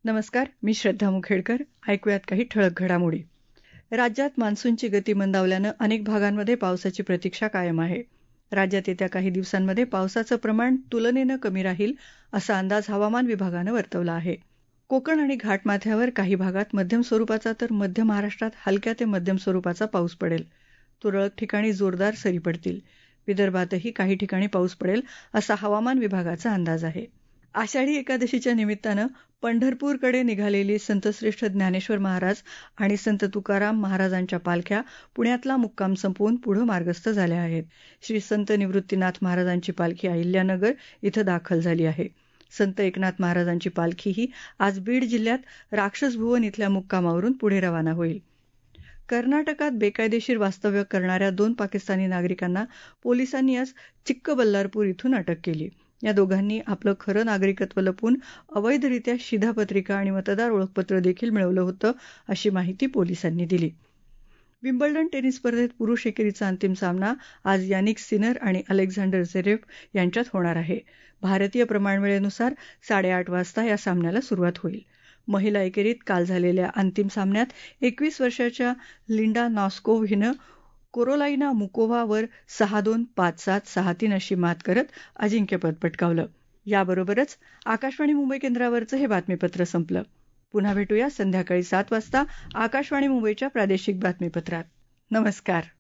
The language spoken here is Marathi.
नमस्कार, मी श्रद्धा मुखेडकर. ऐकूयात काही ठळक घडामोडी. राज्यात मान्सूनची गती मंदावल्यानं अनेक भागांमध्ये पावसाची प्रतीक्षा कायम आहे. राज्यात येत्या काही दिवसांमध्ये पावसाचं प्रमाण तुलनेनं कमी राहील असा अंदाज हवामान विभागानं वर्तवला आहे. कोकण आणि घाटमाथ्यावर काही भागात मध्यम स्वरूपाचा तर मध्य महाराष्ट्रात हलक्या ते मध्यम स्वरूपाचा पाऊस पडेल. तुरळक ठिकाणी जोरदार सरी पडतील. विदर्भातही काही ठिकाणी पाऊस पडेल असा हवामान विभागाचा अंदाज आहे. आषाढी एकादशीच्या निमित्तानं पंढरपूरकडे निघालेली संतश्रेष्ठ ज्ञानेश्वर महाराज आणि संत तुकाराम महाराजांच्या पालख्या पुण्यातला मुक्काम संपवून पुढे मार्गस्थ झाल्या आहेत. श्री संत निवृत्तीनाथ महाराजांची पालखी अहिल्यानगर इथं दाखल झाली आहे. संत एकनाथ महाराजांची पालखीही आज बीड जिल्ह्यात राक्षसभुवन इथल्या मुक्कामावरून पुढे रवाना होईल. कर्नाटकात बेकायदेशीर वास्तव्य करणाऱ्या 2 पाकिस्तानी नागरिकांना पोलिसांनी आज चिक्कबल्लारपूर इथून अटक केली. या दोघांनी आपलं खरं नागरिकत्व लपवून अवैधरित्या शिधापत्रिका आणि मतदार ओळखपत्र देखील मिळवलं होतं, अशी माहिती पोलिसांनी दिली. विम्बल्डन टेनिस स्पर्धेत पुरुष एकेरीचा अंतिम सामना आज यानिक सिनर आणि अलेक्झांडर झवेरेव यांच्यात होणार आहे. भारतीय प्रमाणवेळेनुसार 8:30 वाजता या सामन्याला सुरुवात होईल. महिला एकेरीत काल झालेल्या अंतिम सामन्यात 21 वर्षाच्या लिंडा नॉस्कोव्ह हिनं कोरोलाइना मुकोव्हावर 6-2, 5-7, 6-3 अशी मात करत अजिंक्यपद पटकावलं. याबरोबरच आकाशवाणी मुंबई केंद्रावरचं हे बातमीपत्र संपलं. पुन्हा भेटूया संध्याकाळी 7 वाजता आकाशवाणी मुंबईच्या प्रादेशिक बातमीपत्रात. नमस्कार.